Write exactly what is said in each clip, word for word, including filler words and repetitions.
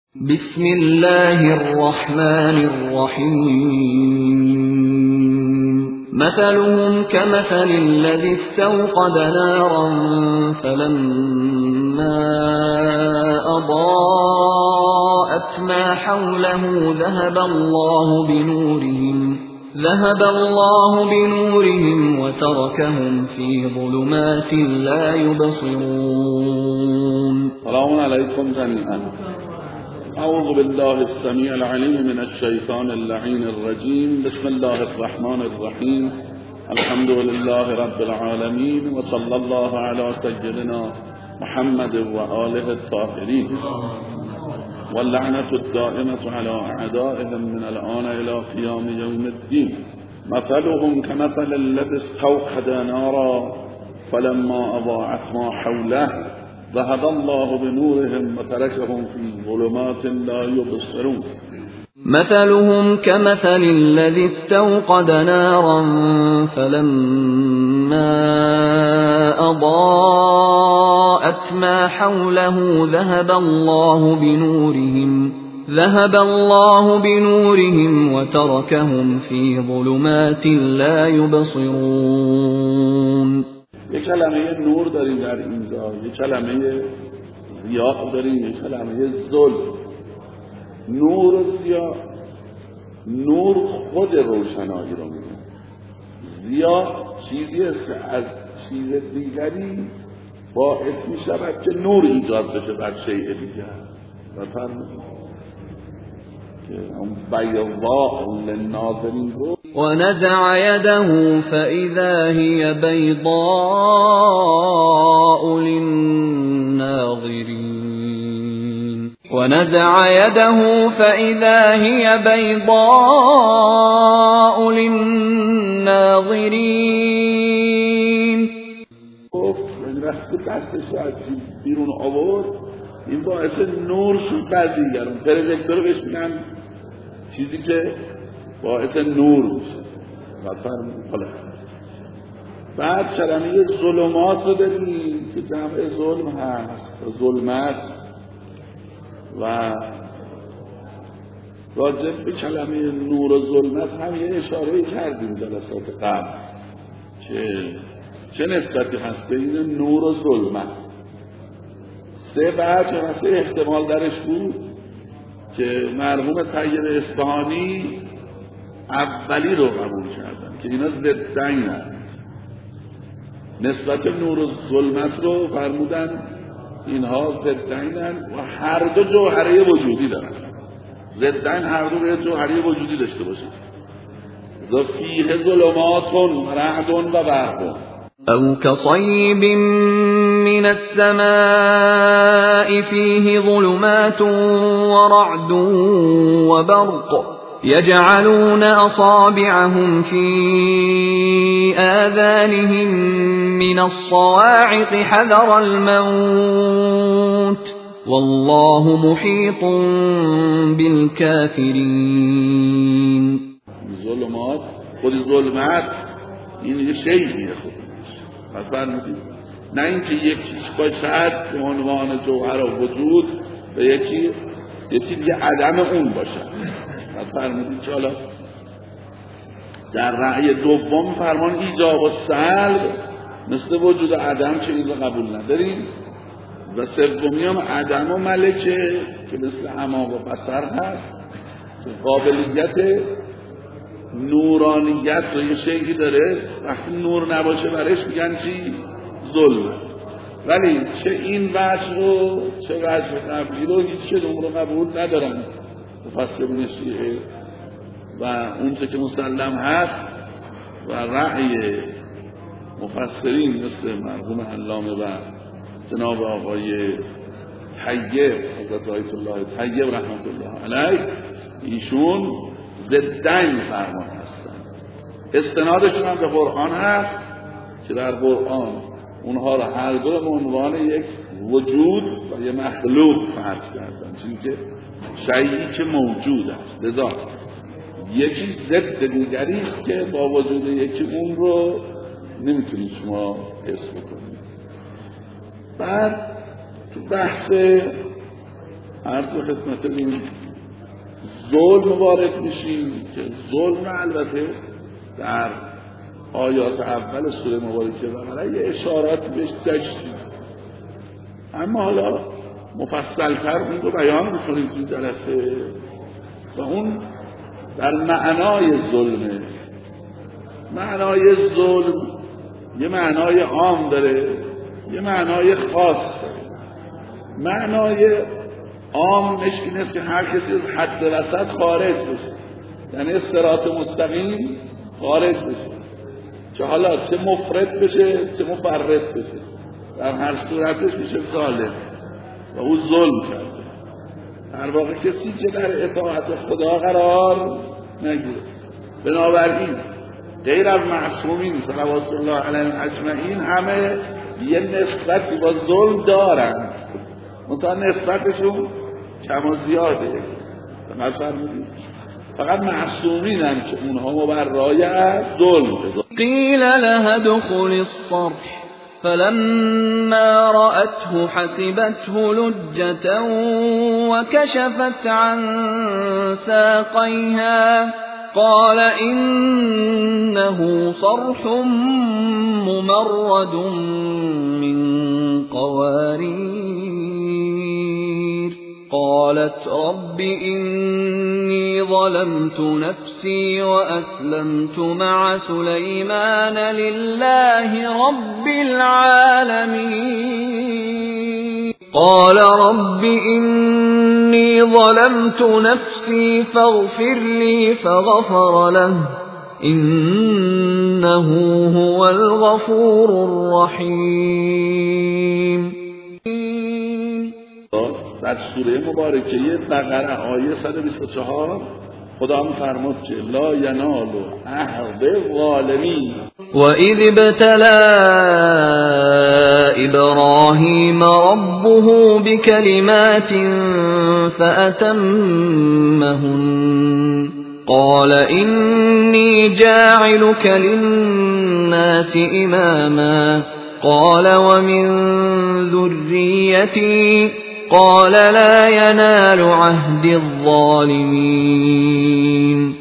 بسم الله الرحمن الرحيم مثلهم كمثل الذي استوقد نارا فلما أضاءت ما حوله ذهب الله بنورهم ذهب الله بنورهم وتركهم في ظلمات لا يبصرون. سلام عليكم جميعا. أعوذ بالله السميع العليم من الشيطان اللعين الرجيم. بسم الله الرحمن الرحيم. الحمد لله رب العالمين وصلى الله على سيدنا محمد وآله الطاهرين واللعنة الدائمة على أعدائهم من الآن إلى قيام يوم الدين. مثلهم كمثل الذي استوقد نارا فلما أضاءت ما حوله ذهب الله بنورهم وتركهم في ظلمات لا يبصرون. مثلهم كمثل الذي استوقد نارا فلما أضاءت ما حوله ذهب الله بنورهم ذهب الله بنورهم وتركهم في ظلمات لا يبصرون. یک کلمه نور داریم در اینجا، یک کلمه ضیاء داریم، یک کلمه ظلم. نور و ضیاء، نور خود روشنایی رو میده، ضیاء چیزی است که از چیز دیگری باعث می شود که نور ایجاد بشه بر شیء دیگر. و فرمودید بيضاء للناظرين ونزع يده فإذا هي بيضاء للناظرين ونزع يده فإذا هي بيضاء للناظرين. وقتی دستش رو از بیرون آورد این باعث نور شد بر دیگران. پروژکتور بهش میگن چیزی که باعث نور میشه. و حالا بعد کلمه ظلمات رو داریم که جمع ظلم هست، ظلمت. و راجع به کلمه نور و ظلمت هم یه اشاره کردیم جلسات قبل که چه نسبتی هست بین نور و ظلمت. سه وجه و سه احتمال درش بود که مرحوم طیب اصفهانی اولی رو قبول کردن که اینا ضدین هست. نسبت نور و ظلمت رو فرمودن اینها ضدین هست و هر دو جوهره وجودی دارن. ضدین هر دو به جوهره وجودی داشته باشه. فیه ظلمات و رعد و برق أو كصيب من السماء فيه ظلمات ورعد وبرق يجعلون أصابعهم في آذانهم من الصواعق حذر الموت والله محيط بالكافرين. ظلمات خود ظلمات این یه شیء خود پس برمیدید نه اینکه یکیش باشد به عنوان جوهر و وجود و یکی یکی دیگه عدم اون باشد. پس فرمودید که حالا در رأی دوم فرمان ایجاب و سلب مثل وجود عدم که این رو قبول نداریم و سومی هم عدم و ملکه که مثل عماق و بصر هست که قابلیت نورانیت رو یه شیعی داره. وقتی نور نباشه برش میگن چی؟ ظلم. ولی چه این وجه رو چه وجه قبلی رو هیچ کدوم رو قبول ندارن مفسرین شیعه و اون چه که مسلم هست و رأی مفسرین مثل مرحوم علامه و جناب آقای طیب حضرت آیت الله طیب رحمت الله علیه ایشون ضدین فرمان هستن. استنادشون هم به قرآن هست که در قرآن اونها را هر دو به عنوان یک وجود و یک مخلوق فرض کردن، چیزی که شیئی که موجود است. لذا یکی ضد دیگری است که با وجود یکی اون رو نمیتونید شما حس بکنید. بعد تو بحث عرض به خدمتتون ظلم وارد میشیم که ظلم البته در آیات اول سوره مبارکه بقره یه اشارات بهش داشتیم، اما حالا مفصل‌تر اون رو بیان می‌کنیم تو جلسه. و اون در معنای ظلمه. معنای ظلم یه معنای عام داره، یه معنای خاص داره. معنای عامش این است که هر کسی از حد وسط خارج بشه، یعنی از صراط مستقیم خارج بشه، چه حالا چه مفرط بشه چه مفرط بشه، در هر صورتش میشه ظالم و او ظلم کرده. در واقع کسی که در اطاعت خدا قرار نگیره. بنابراین غیر از معصومین صلوات الله علیهم اجمعین همه یه نسبتی با ظلم دارن، منتها نسبتشون کم و زیاده. مثلا فقط معصومین هم که اونها مبرای از ظلم. قیل لها ادخل الصرح فلما رأته حسبته لجة وكشفت عن ساقيها قال إنه صرح ممرد من قوارير قالت رب إني ظلمت نفسي وأسلمت مع سليمان لله رب العالمين قال رب إني ظلمت نفسي فاغفر لي فغفر له إنه هو الغفور الرحيم. در سوره مبارکه بقره آیه صد و بیست و چهار خدا می‌فرماد که لا ینال عهد الظالمین وَإِذِ ابْتَلَى إِبْرَاهِيمَ رَبُّهُ بِكَلِمَاتٍ فَأَتَمَّهُنَّ قَالَ إِنِّي جَاعِلُكَ لِلنَّاسِ إِمَامًا قَالَ وَمِن ذُرِّيَّتِي قال لا ينال عهد الظالمین.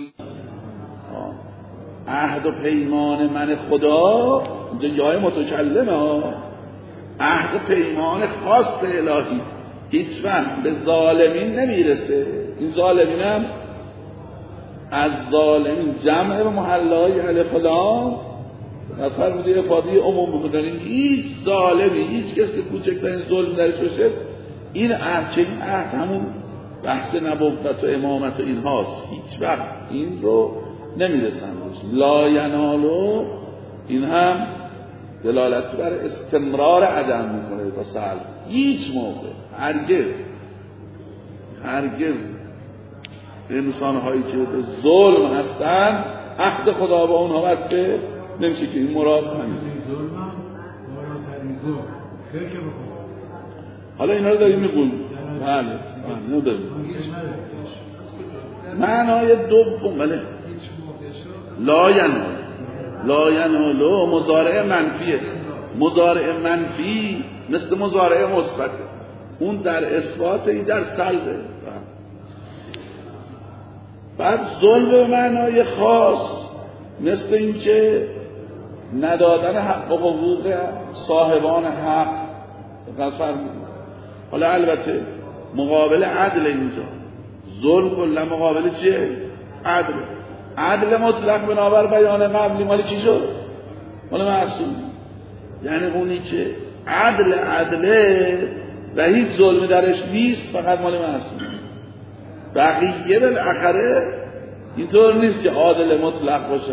عهد و پیمان من خدا اینجا جای متکلمه ها، عهد و پیمان خاص الهی هیچ وقت به ظالمین نمیرسه. این ظالمین هم از ظالمین جمع به محلهای الف و لام مثلا بوده افاده عموم بکنیم. هیچ ظالمی، هیچ کسی که کوچکترین ظلم درش باشه، این عهد چه این عهد همون بحث نبوت و امامت و این هاست، هیچ وقت این رو نمیرسن. لا ینالو این هم دلالت بر استمرار عدم میکنه با سلب. هیچ موقع هرگز هرگز انسانهایی که به ظلم هستن عهد خدا با اونها بسته نمیشه که این مراد همین. حالا اینا رو داریم میگویم. بله اینو داریم. معنای دوم بله لا ینال لا ینالو مضارع منفیه. مضارع منفی مثل مضارع مثبت، اون در اثبات این در سلبه. بعد ظلم به معنای خاص مثل این که ندادن حق و حقوق صاحبان حق فرمود. حالا البته مقابل عدل اینجا ظلم کلا مقابل چیه؟ عدل. عدل مطلق بنابر بیان قبلی مال چی شد؟ مال معصوم. یعنی اونی که عدل عدله و هیچ ظلمی درش نیست فقط مال معصوم. بقیه بالاخره اینطور نیست که عادل مطلق باشه.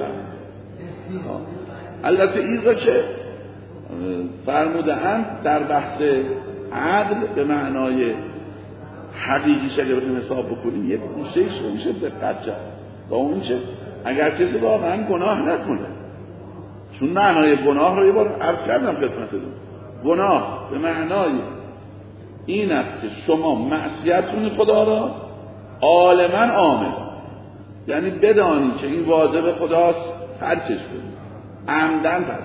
البته این را که فرموده‌اند در بحث عدل به معنای حقیقیش اگه بخوایم حساب بکنیم یک گوشه‌ایش رو میشه دقت کرد با اون چه اگر کسی واقعا گناه نکنه. چون معنای گناه رو یه بار عرض کردم خدمتتون. گناه به معنای این است که شما معصیت کنید خدا را عالماً عامل، یعنی بدانی که این واجب خداست ترکش کنید، عمدن ترکش.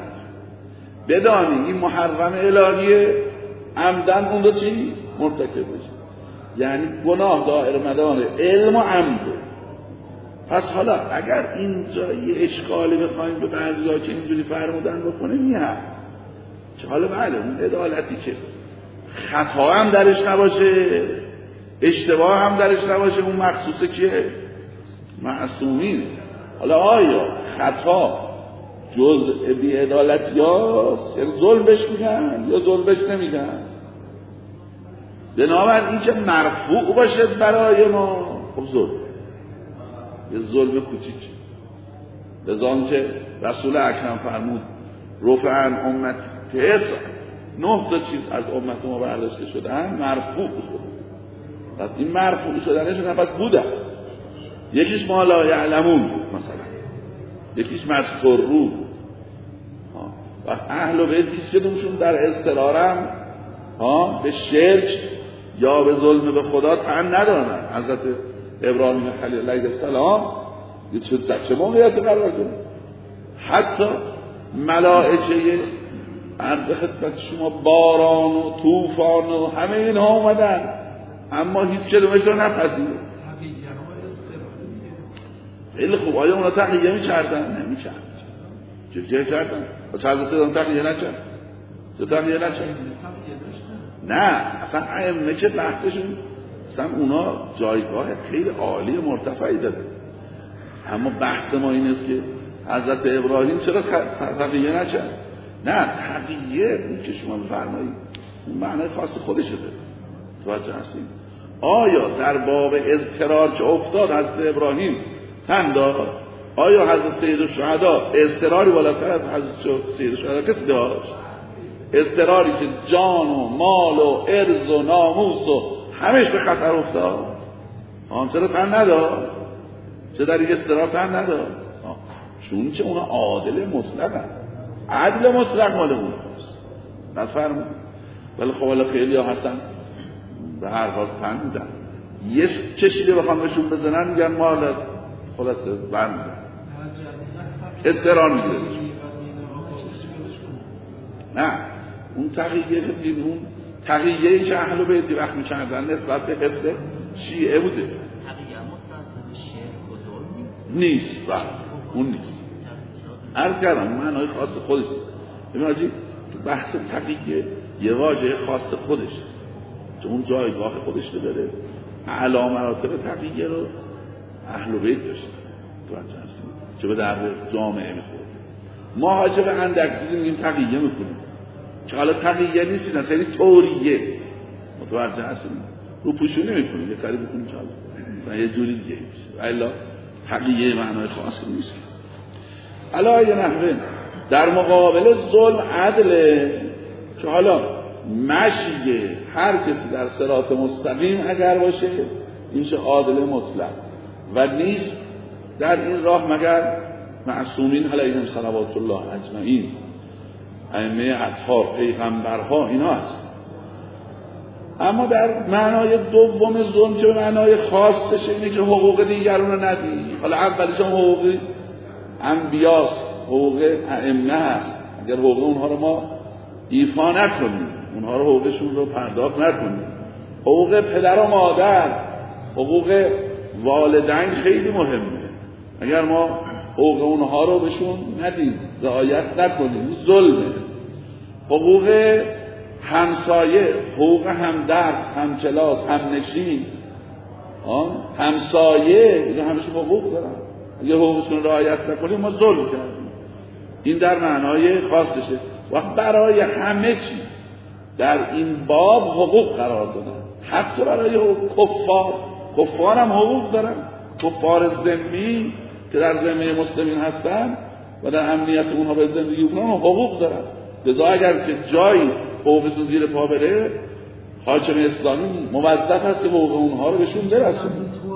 بدانی این محرم الهیه، عمدن اون رو چی؟ مرتکب بشید. یعنی گناه دائر مدار علم و عمده. پس حالا اگر اینجا یه اشکالی بخوایم به بعضی‌ها که اینجوری فرمودن بکنیم این هست که حالا بله اون عدالتی که خطا هم درش نباشه اشتباه هم درش نباشه اون مخصوصه که معصومین. حالا آیا خطا جزء بی‌عدالتی هاست یعنی ظلمش میگن یا ظلمش نمیگن؟ بنابراین این که مرفوع باشه برای ما خب ظلم یه ظلم کوچیک. لذا که رسول اکرم فرمود رفعن امت تسع نه تا چیز از امت ما برداشته شدن مرفوع شدن. پس این مرفوع شدنش نفس بودن. یکیش ما لا یعلمون بود مثلا، یکیش مستور رو بود. و اهل بیت هیچ کدومشون در اضطرارم ها به شرک یا به ظلم به خدا تن ندارن. حضرت ابراهیم خلیل علیه السلام یه چه در چه موقعیت قرار داره؟ حتی ملائکه عرض خدمت شما باران و طوفان و همه اینها اومدن اما هیچ کدومش رو نپذیرفت. خیلی خوب. آیا اونا تقیه می‌کردن؟ نمی‌کردن. چه کردن؟ پس حضرت اون تقیه نکرد. چه تقیه نکرد؟ نه اصلا ائمه که بحثشون اصلا اونا جایگاه خیلی عالی مرتفعی داره. اما بحث ما این است که حضرت ابراهیم چرا تقیه نکرد؟ نه تقیه اون که شما بفرمایید اون معنای خاص خودش داره. توجه هستید؟ آیا در باب اضطرار که افتاد حضرت ابراهیم تن داد؟ آیا حضرت سید الشهدا اضطراری بالاتر از حضرت سید الشهدا کسی داشت؟ اضطراری که جان و مال و عرض و ناموس و همش به خطر افتاد. آن چرا تن نداد؟ چرا در این اضطرار تن نداد؟ چون که اونا عادل مطلقن. عدل مطلق مال اوناست. نفرمون. ولی خب حالا خیلی ها هستن به هر حال تن میدن. یه چشیده بخوام بهشون بزنن میگن ما خلاصه بند اضطرار میگیره. نه اون تقییه که اون تقییه‌ای که اهل بیت وقت می‌کردن نسبت به حفظ شیعه بوده. تقییه مستند شیعه بزرگ نیست. بله اون نیست. عرض کردم معنای خاص خودش. ببین حاجی تو بحث تقییه یه واژه خاص خودش است که اون جایگاه خودش رو داره. اعلی مراتب تقییه رو اهل بیت داشتن. تو هستیم که به درد جامعه میخوره. ما حاجب اندک چیزی میگیم تقییه میکنیم که حالا تقییه نیست اینا خیلی طوریه متوجه هستیم رو پوشونی میکنیم یه کاری بکنیم که حالا یه جوری دیگه میشه الا تقییه معنای خاصی نیست. علا یه نحوه در مقابل ظلم عدله که حالا مشیه هر کسی در صراط مستقیم اگر باشه اینشه عادل مطلق و نیست در این راه مگر معصومین علیهم صلوات الله اجمعین ائمه اطهار پیغمبرها اینا هست. اما در معنای دوم ظلم که معنای خاصش اینه که حقوق دیگرون رو ندی. حالا اولیش هم حقوق انبیاست، حقوق ائمه هست. اگر حقوق اونها رو ما ایفا نکنیم، اونها رو حقوقشون رو پرداخت نکنیم، حقوق پدر و مادر، حقوق والدین خیلی مهمه. اگر ما حقوق اونها رو بهشون ندیم، رعایت نکنیم، ظلمه. حقوق همسایه، حقوق همدرس، همکلاس، همنشین، همسایه، اینا همشون حقوق دارن. اگه حقوقشون رعایت نکنیم ما ظلم کردیم. این در معنای خاصشه. وقت برای همه چی در این باب حقوق قرار دادن. حتی برای کفار، کفار هم حقوق دارن. کفار ذمی که در ذمه مسلمین هستن و در امنیت اونها به زندگی اونها حقوق دارن. لذا اگر که جایی حقوقشون زیر پا بره، حاکم اسلامی موظف هست که حقوق اونها رو بهشون برسونه.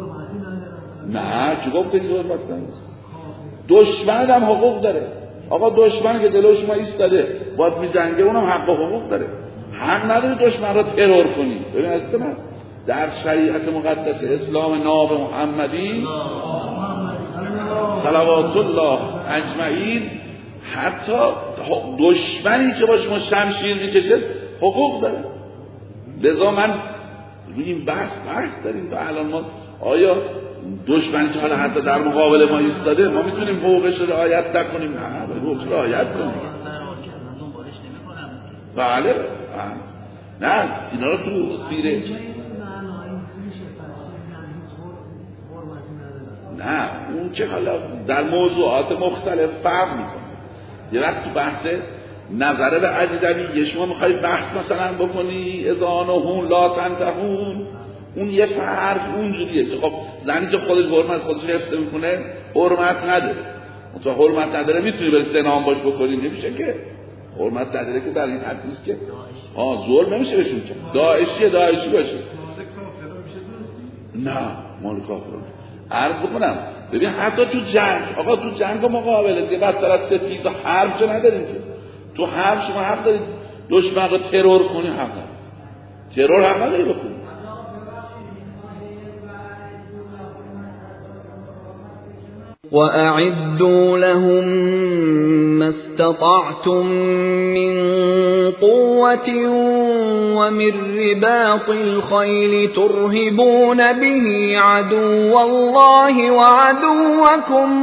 نه چه گفته این حرمت نیست. دشمن هم حقوق داره. آقا دشمن که جلوی شما ایستاده باید می‌جنگه، اونم حق و حقوق داره. حق نداری دشمن رو ترور کنی. ببین عزیز من در شریعت مقدس اسلام ناب محمدی صلوات الله اجمعین حتی دشمنی که با شما شمشیر میکشه حقوق داره. لذا من این بحث بحث داریم تا الان. ما آیا دشمن که حالا حتی در مقابل ما ایستاده ما میتونیم حقوقش رو رعایت نکنیم؟ نه، حقوقش رو رعایت کنیم. بله نه اینا رو تو سیره نه اون که حالا در موضوعات مختلف فرق میکنه. یه وقت تو بحث نظره به اجنبی شما میخوای بحث مثلا بکنی اذانهم لا تنتهون، اون یه فرق اونجوریه که خب زنی که خودش حرمت خودش حفظ میکنه حرمت نداره، تو حرمت نداره میتونی بری زنا باش بکنی؟ نمیشه که. حرمت نداره که در این حد نیست که آه ظلم نمیشه بهشون که داعشی داعشی باشه. نه مال کافرون. عرض بکنم ببین حتی تو جنگ، آقا تو جنگ و مقابله دیگه بدتر از ستیز حرب چه نداریم که. تو حرب شما حق دارید دشمن رو ترور کنی، حق نداری. ترور حق نداری بکنی. وَأَعِدُّوا لَهُم مَّا اسْتَطَعْتُم مِّن قُوَّةٍ وَمِن رِّبَاطِ الْخَيْلِ تُرْهِبُونَ بِهِ عَدُوَّ اللَّهِ وَعَدُوَّكُمْ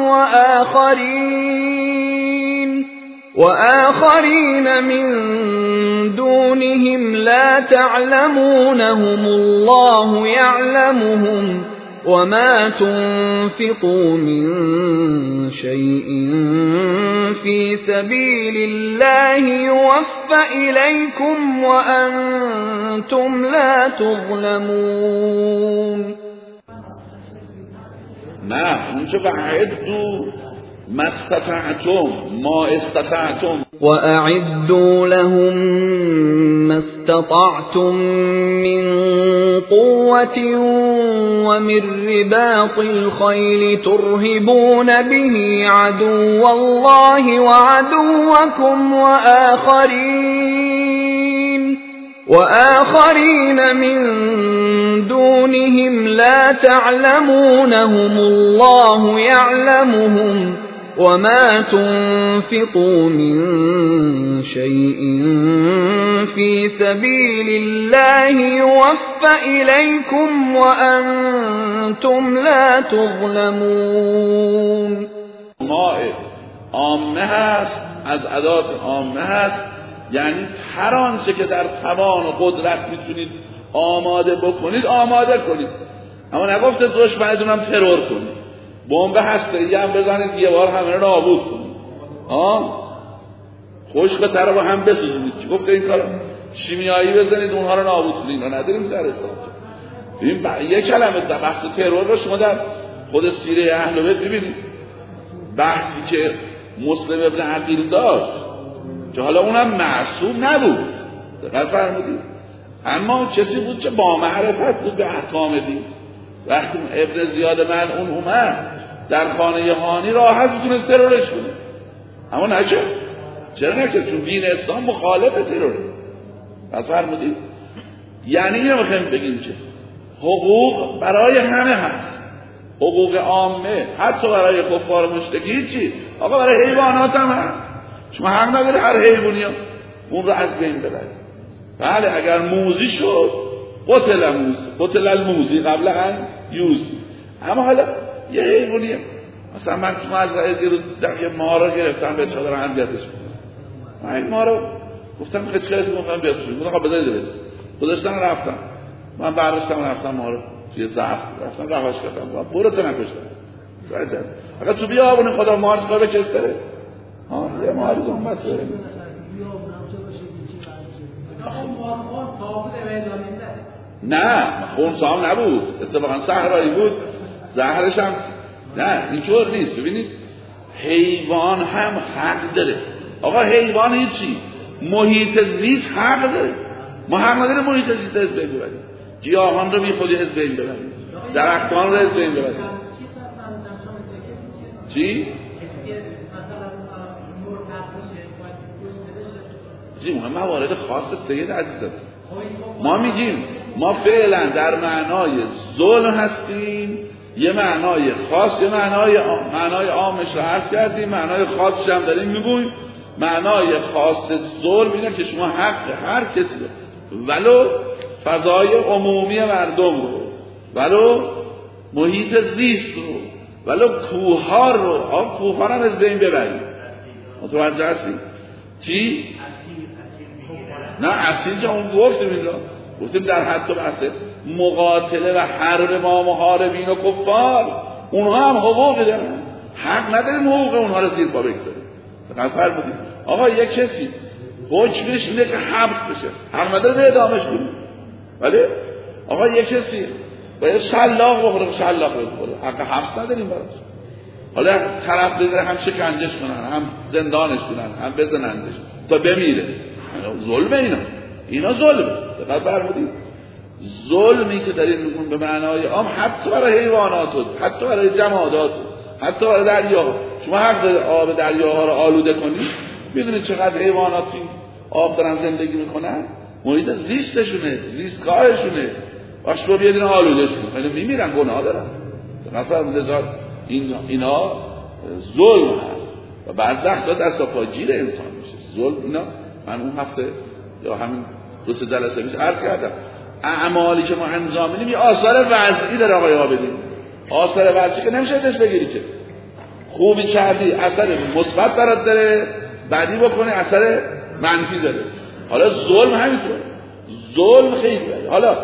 وَآخَرِينَ وَآخَرِينَ مِن دُونِهِمْ لَا تَعْلَمُونَهُمُ اللَّهُ يَعْلَمُهُمْ وَمَا تُنْفِقُوا مِنْ شَيْءٍ فِي سَبِيلِ اللَّهِ يُوَفَّ إِلَيْكُمْ وَأَنْتُمْ لَا تُظْلَمُونَ. نه اونجا وَأَعِدُّوا ما استطعتم ما استطعتم وَأَعِدُّوا لَهُم مَّا اسْتَطَعْتُم مِّن قُوَّةٍ وَمِن رِّبَاطِ الْخَيْلِ تُرْهِبُونَ بِهِ عَدُوَّ اللَّهِ وَعَدُوَّكُمْ وَآخَرِينَ وَآخَرِينَ مِن دُونِهِمْ لَا تَعْلَمُونَهُمُ اللَّهُ يَعْلَمُهُمْ وَمَا تُنْفِقُوا مِنْ شَيْءٍ فِي سَبِيلِ اللَّهِ يُوَفَّ إِلَيْكُمْ وَأَنْتُمْ لَا تُظْلَمُونَ. ما عامه هست، از ادات عامه هست، یعنی هر آنچه که در توان و قدرت میتونید آماده بکنید آماده کنید، اما نگفته دشمنتون هم ترور کنید، بمب هسته‌ای هم بزنید یه بار همه رو نابود کنید، آه خشک طرف هم بسوزونید. چی گفته این کارو؟ شیمیایی بزنید اونها رو نابود کنید. اینا نداریم در اسلام. ببین یک کلمه در بحث ترور رو شما در خود سیره اهل بیت ببینید، بحثی که مسلم ابن عقیل داشت که حالا اونم معصوم نبود، دقت فرمودید، اما کسی بود که با معرفت بود به احکام دین. وقتی ابن زیاد ملعون اومد در خانه هانی راحت میتونست ترورش کنه، اما نکرد. چرا نکرد؟ چون دین اسلام مخالف تروره. دقت فرمودید؟ یعنی اینو میخوایم بگیم که حقوق برای همه هست، حقوق عامه، حتی برای کفار مشرکین. چی؟ آقا برای حیوانات هم هست. شما حق نداره هر حیوانی اون رو از بین ببرید. بله اگر موزی شد قتل موز قتل الموزی قبل ان یوز، اما حالا یه حیوانیه. مثلا من تو مزرعه دیروز یه مار رو گرفتم به چادر اذیتش کنم، من این مار رو گفتم خیلی خیلی گفتم بیاد شد، گفتم خب بذارید بذارید گذاشتن رفتم، من برداشتم رفتم مار رو توی ظرف رفتم رهاش کردم، برو تو نکشتم. عجب اگه تو بیابون خدا مار چیکار بکشه؟ ها یه مار زوم بس بره. نه خونسا هم نبود، اتفاقا صحرایی بود، زهرش هم نه اینطور نیست. ببینید حیوان هم حق داره. آقا حیوان هیچی، محیط زیست حق داره. ما حق نداره محیط زیست از بین ببریم، گیاهان رو بی خودی از بین ببریم، درختان رو از بین ببریم. چی؟ چی؟ اون موارد خاص سید عزیزم. ما میگیم ما فعلا در معنای ظلم هستیم، یه معنای خاص، یه معنای معنای عامش رو عرض کردیم، معنای خاصش هم داریم میگویم. معنای خاص ظلم اینه که شما حق هر کسی رو ولو فضای عمومی مردم رو، ولو محیط زیست رو، ولو کوه‌ها رو، آب کوه‌ها رو از بین ببرید. متوجه هستی؟ چی؟ نه اصیل که اون گفتیم اینجا، گفتیم در حد و بحث مقاتله و حرب ما محاربین و کفار، اونها هم حقوقی دارن، حق نداریم حقوق اونها رو زیر پا بگذاریم. فقط فرق بودیم آقا یک کسی حکمش اینه که حبس بشه، حق نداره اعدامش کنیم، ولی آقا یک کسی باید شلاق بخوره، شلاق بخوره، حق حبس نداریم براش. حالا طرف بگیره هم شکنجش کنن، هم زندانش کنن، هم بزنندش تا بمیره. ظلمه اینا، اینا ظلمه. دقیقا برمودید ظلمی که دارید میکنن به معنای عام، حتی برای حیوانات، حتی برای جمادات، حتی برای دریا. شما حق دارید آب دریاها رو آلوده کنید. میدونید چقدر حیوانات این آب دارن زندگی میکنن؟ محیط زیستشونه، زیستگاهشونه. وقت رو بیادین آلودش کنید، اینا میمیرن، گناه دارن. مثلا لذا این اینا ظلم هست و بعض وقتا دست پا گیر انسان میشه. ظلم اینا من اون هفته یا همین دو سه جلسه پیش عرض کردم، اعمالی که ما انجام میدیم یه آثار وضعی داره آقای عابدین. آثار وضعی که نمیشه ازش بگیری که خوبی کردی اثر مثبت برات داره، بعدی بکنه اثر منفی داره. حالا ظلم همینطور، ظلم خیلی داره. حالا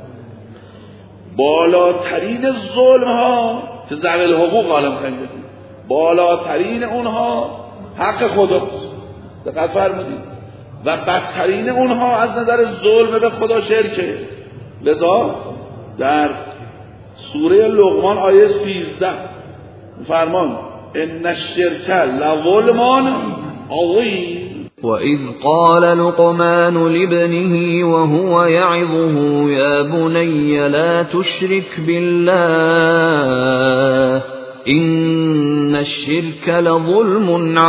بالاترین ظلم ها که ذوی الحقوق عالم خیلی داره، بالاترین اونها حق خداست. دقت فرمودید. و بدترین اونها از نظر ظلم به خدا شرکه. لذا در سوره لقمان آیه سیزده فرمان ان الشرک لظلم عظیم. وَإِذْ قَالَ لُقْمَانُ لِابْنِهِ وَهُوَ يَعِظُهُ يَا بُنَيَّ لَا تُشْرِكْ بِاللَّهِ إِنَّ الشِّرْكَ لَظُلْمٌ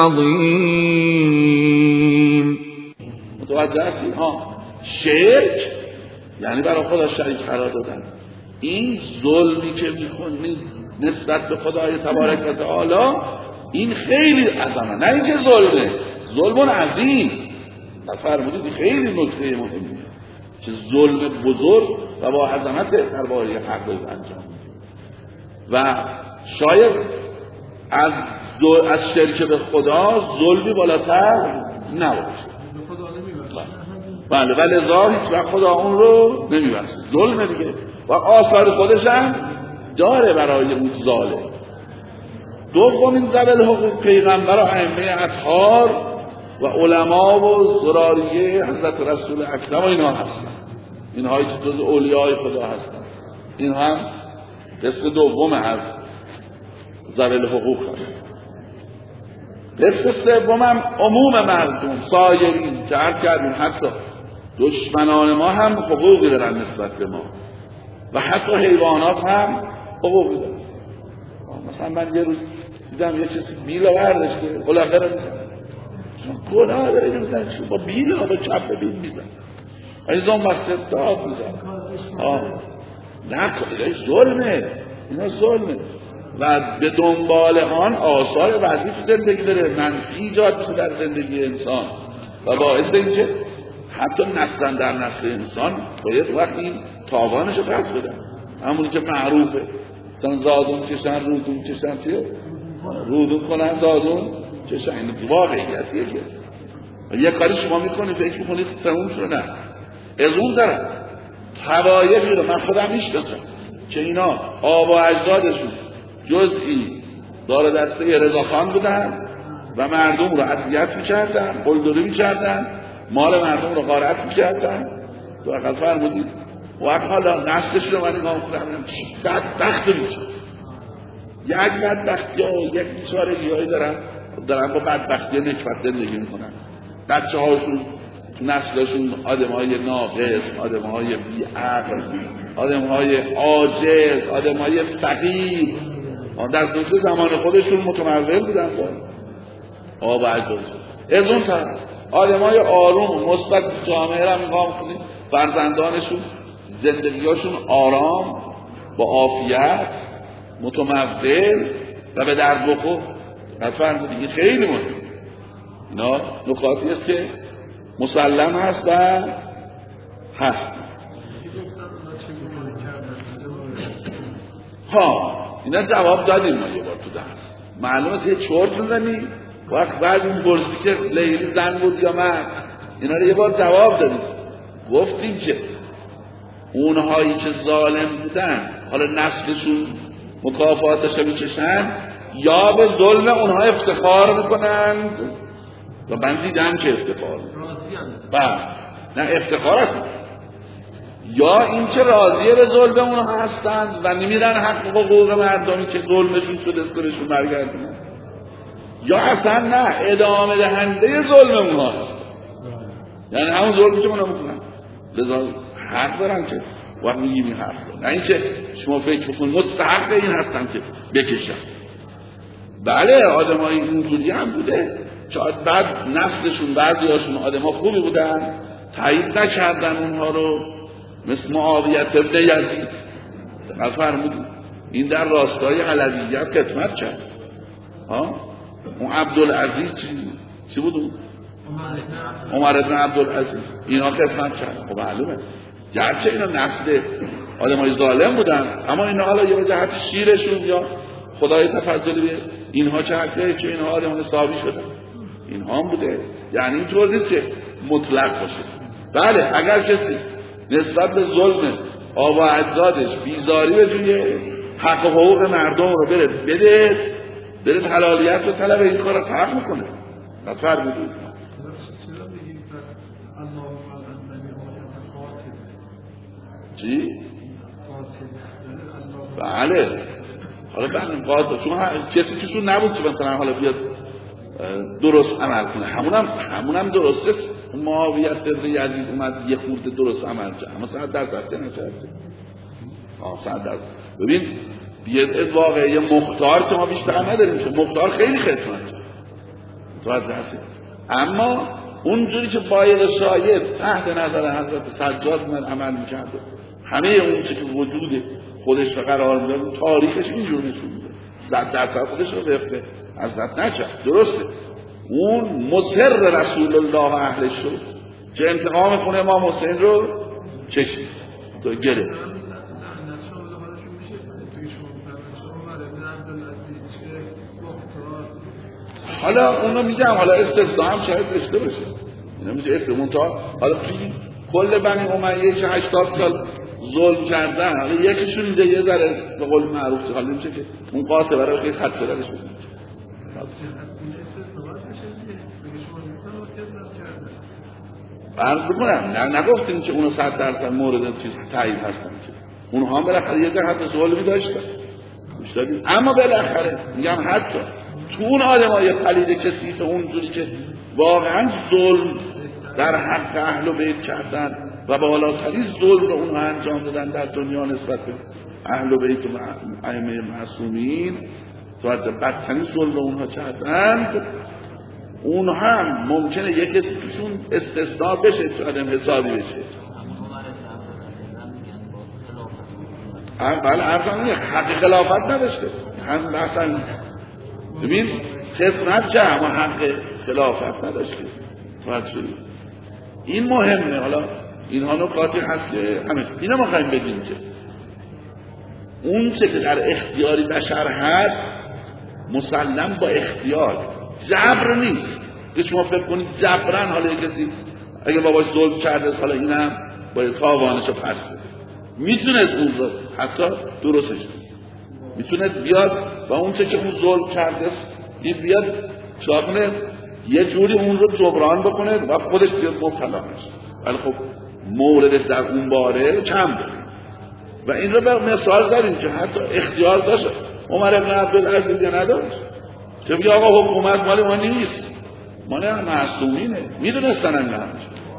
عَظِيمٌ. متوجه هستید؟ ها شرک یعنی برای خدا شریک قرار دادن. این ظلمی که میکنید نسبت به خدای تبارک و تعالی این خیلی عظمه، نه اینکه ظلمه، ظلم عظیم. فرمودید خیلی نکته مهمیه که ظلم بزرگ و با عظمت درباره حق انجام و شاید از از شرک به خدا ظلمی بالاتر نباشه. بله ولی ظاهر و خدا اون رو نمیبخشه، ظلمه دیگه و آثار خودش هم داره برای اون ظالم. دومین ذوی الحقوق پیغمبر و ائمه اطهار و علما و ضراریه حضرت رسول اکرم و اینها هستن، اینها که جز اولیای خدا هستن. این هم قسم دوم از ذوی الحقوق هست. قسم سوم هم عموم مردم، سایرین که عرض کردیم حتی دشمنان ما هم حقوقی دارن نسبت به ما و حتی حیوانات هم حقوقی دارن. مثلا من یه روز دیدم یه کسی بیل برداشته قلقه رو میزن، گناه داره میزن با بیل با چپ بیل میزن، از اون وقت داد میزن. نه اینا ظلمه، اینا ظلمه و به دنبال آن آثار وضعی تو زندگی داره، منفی ایجاد میشه در زندگی انسان و باعث اینکه حتی نسل در نسل انسان باید وقتی تاوانش رو پس بدن. همونی که معروفه مثلا زادون کشن رودون کشن، چیه؟ رودون کنن زادون کشن. این واقعیتیه که یه کاری شما میکنید فکر میکنید تموم شده، نه. از اون طرف طوایفی رو من خودم میشناسم که اینا آب و اجدادشون جزئی دار دسته رضاخان بودن و مردم رو اذیت میکردن، قلدری میکردن، مال مردم رو غارت میکردن. تو اقل فرمودید وقت حالا نسلشون رو من نگاه میکنم بدبخت میشه، یک بدبختی ها یک بیچارگی هایی دارن دارن با بدبختی نکبت زندگی میکنن. بچه هاشون تو نسلشون آدم های ناقص، آدم های بیعقل، آدم های عاجز، آدم های فقیر در دوست زمان خودشون متمول بودن با آب و اجداد. از اون طرف آدم های آروم مثبت جامعه را نگاه کنید، فرزندانشون زندگیاشون آرام با عافیت متمول و به درد بخور. فرمودید این خیلی مهم. اینا نکاتی است که مسلم هست و هست. ها اینا جواب دادیم ما یه بار تو درس. معلومه یه چرت میزنی وقت بعد این پرسی که لیلی زن بود یا مرد، اینا رو یه بار جواب دادیم. گفتیم که اونهایی که ظالم بودن حالا نسلشون مکافاتش رو میچشن یا به ظلم اونها افتخار میکنند و من دیدم که افتخار بله نه افتخار هست یا این که راضیه به ظلم اونها هستند و نمیرن حق و حقوق مردمی که ظلمشون شده بهشون برگردونن، یا اصلا نه ادامه دهنده ظلم اونها هست، یعنی همون ظلمی که اونها میکنن لذا حق دارن که وقت میگیم این حرف دارن، نه اینکه شما فکر بکنید مستحق این هستن که بکشن. بله آدمای اینجوری هم بوده که بعد نسلشون بعضیاشون آدما خوبی بودن تایید نکردن اونها رو، مثل معاویه ابن یزید دقت فرمودید این در راستای علویت خدمت کرد. ها اون عبدالعزیز چی چی بود اون؟ عمر ابن عبدالعزیز اینا خدمت کرد. خب معلومه گرچه اینا نسل آدمای ظالم بودن اما اینا حالا یه جهت شیرشون یا خدای تفضلی به اینها چرکه که اینها آدم حسابی شدن اینها هم بوده، یعنی اینطور نیست که مطلق باشه. بله اگر کسی نسبت به ظلم آبا اجدادش بیزاری به جوی حق و حقوق مردم رو بره بده بره حلالیت رو طلب این کار رو حق میکنه نفر بدید چی؟ بله حالا بله قاطع چون کسی کسون نبود که مثلا حالا بیاد درست عمل کنه، همونم همونم درسته. معاویه ابن یزید اومد یه خورده درست عمل کرد اما صد درصد نکرد. آه صد درصد ببین بیاد واقعی مختار که ما بیشتر نداریم که مختار خیلی خدمت کرد تو از هستید، اما اونجوری که باید شاید تحت نظر حضرت سجاد من عمل میکرد همه اون چی که وجود خودش رو قرار میداد تاریخش اینجور نشون میده صد درصد خودش رو وفق حضرت نکرد. درسته اون مصر رسول الله اهلش شد که انتقام خون امام حسین رو چشید تو گره. حالا اونو میگم حالا استثناء هم شاید داشته باشه اینا میشه استثناء تا حالا توی کل بنی امیه که هشتاد سال ظلم کردن حالا یکیشون اینجا یه ذره به قول معروف حالا نمیشه که اون قاطع برای خیلی خط شدنش بکنید. فرض بکنم نه نگفتیم که اونو صد درصد مورد چیز تایید هستن که اونها هم بالاخره یه جهت ظلمی داشتن داشتن اما بالاخره میگم حتی تو اون آدمای پلید کسی که اونجوری که واقعا ظلم در حق اهل بیت کردن و بالاترین ظلم رو اونها انجام دادن در دنیا نسبت به اهل بیت و ائمه معصومین تا بدترین ظلم رو اونها کردند، اون هم ممکنه یک کسی توشون استثناء بشه تو آدم حسابی بشه. بله عرضم نیه حق خلافت نداشته هم مثلا ببین خدمت که اما حق خلافت نداشته فرد شده. این مهمه. حالا اینها نکاتی هست که همه اینا ما خواهیم بگیم که اون چه که در اختیاری بشر هست مسلم با اختیار جبر نیست که شما فکر کنید جبران حالا کسی اگه باباش ظلم کرده حالا اینم باید تاوانشو پس بده، میتونه اون رو حتی درستش میتونه بیاد و اون چه که اون ظلم کرده این بیاد چرا کنه یه جوری اون رو جبران بکنه و خودش بیاد مبتلا نشه، ولی خب موردش در اون باره کم داره و این رو به مثال داریم که حتی اختیار داشت عمر ابن عبدالعزیز یا نداشت که بگه آقا حکومت مال ما نیست مال معصومینه، میدونستن هم نه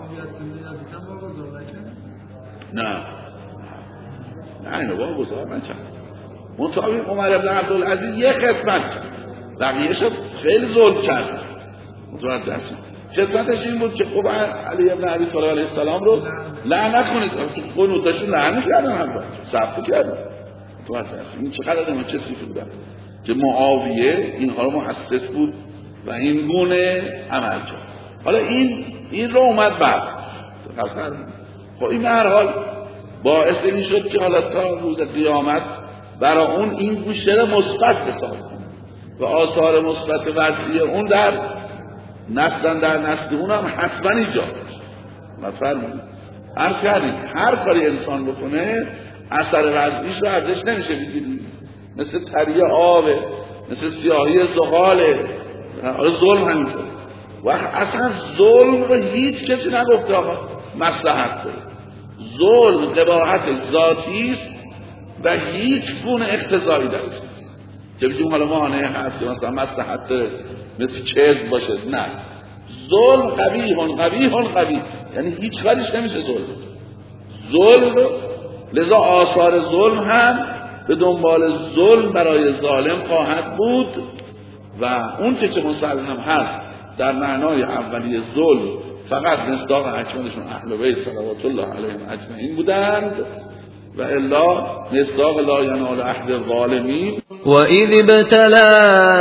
نه نه اینو با گذار نچند منطقه عمر ابن عبدالعزیز یک خدمت بقیه شد خیلی ظلم کرد متوجه هستیم. خدمتش این بود که خب علی ابن ابی طالب علیه السلام رو لعنت کنید، تو قنوتشون لعنت کردن هم باید ثبت کردن متوجه هستیم. این چقدر آدم چه صیفی بودن که معاویه اینها رو مؤسس بود و این گونه عمل کرد. حالا این این رو اومد بعد خب این به هر حال باعث این شد که حالا تا روز قیامت برای اون این گوشه رو مثبت حساب کنه و آثار مثبت وسیع اون در نسل در نسل اون هم حتما ایجاد بشه. مثلا هر کاری هر کاری انسان بکنه اثر وضعیش رو ازش نمیشه بگیری، مثل تریه آبه، مثل سیاهی زغاله. حالا ظلم همینطور و اصلا ظلم رو هیچ کسی نگفته آقا مصلحت داره. ظلم قباحت ذاتی است و هیچ گونه اقتضایی درش نیست که بگیم حالا مانع هست مثلا مصلحت داره مثل کذب باشه. نه، ظلم قبیح قبیح قبیح، یعنی هیچ کاریش نمیشه ظلم. ظلم لذا آثار ظلم هم به دنبال ظلم برای ظالم خواهد بود و اون که چه مسلم هست در معنای اولیه ظلم فقط مصداق اکملشون اهل بیت صلوات الله علیهم اجمعین بودند و الا مصداق لا ینال عهد الظالمین. و اذ ابتلى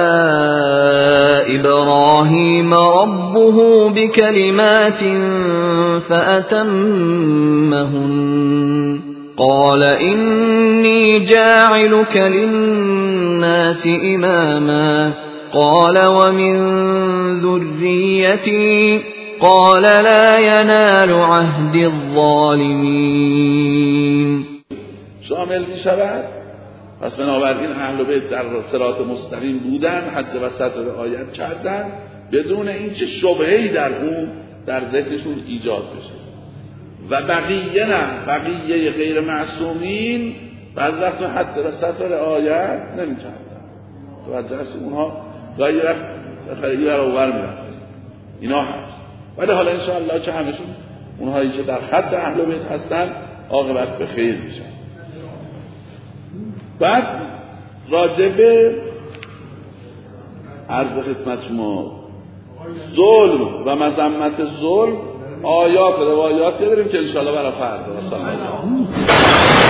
ابراهیم ربه بکلمات فأتمهن قال إني جاعلك للناس إماما قال ومن ذريتي قال لا ينال عهد الظالمين. شامل می شود. پس بنابراین اهل بیت در صراط مستقیم بودن، حد و سطر رعایت کردن بدون اینکه شبهه‌ای در اون در ذهنشون ایجاد بشه و بقیه نه، بقیه غیر معصومین بعض وقت حد و سطر رعایت نمی‌کردن. توجه است، اونها گاهی وقت خیلی رو ور می‌رفتن. اینا هست. ولی حالا ان شاء الله که همشون اونهایی که در خط اهل بیت هستن عاقبت به خیر میشن. بعد راجب عرض خدمت شما ظلم و مذمت ظلم آیات و روایات بریم که ان شاء الله برای فردا.